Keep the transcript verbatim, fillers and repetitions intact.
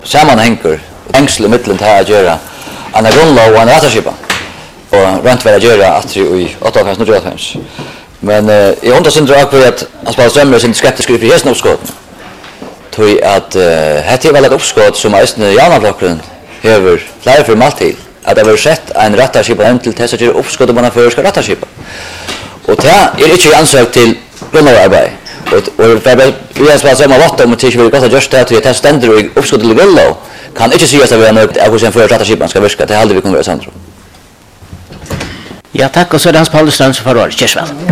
sammanhänger engsel i mitten till att göra en grundlag och en rättarskipa och rent väl att göra att i åtta år nu åt men eh, jag undrar sen drar på att han spelar strömmar sin skeptisk i hästen uppskott tror att här är väl ett uppskott som är Jana blocken över flera för Maltil att det har sett en rättarskipa till testa till uppskott om man för ska rättarskipa och det är inte ansökt till grundlagsarbete och och för vi har spelat samma vatten om till vi går att just det att ständer i uppskott till grundlag kan inte sägas att vi har något att sen för rättarskipan ska virka det hade vi kommer vara sant. Ja, tack och så dans Paul Strand för år. Körs väl.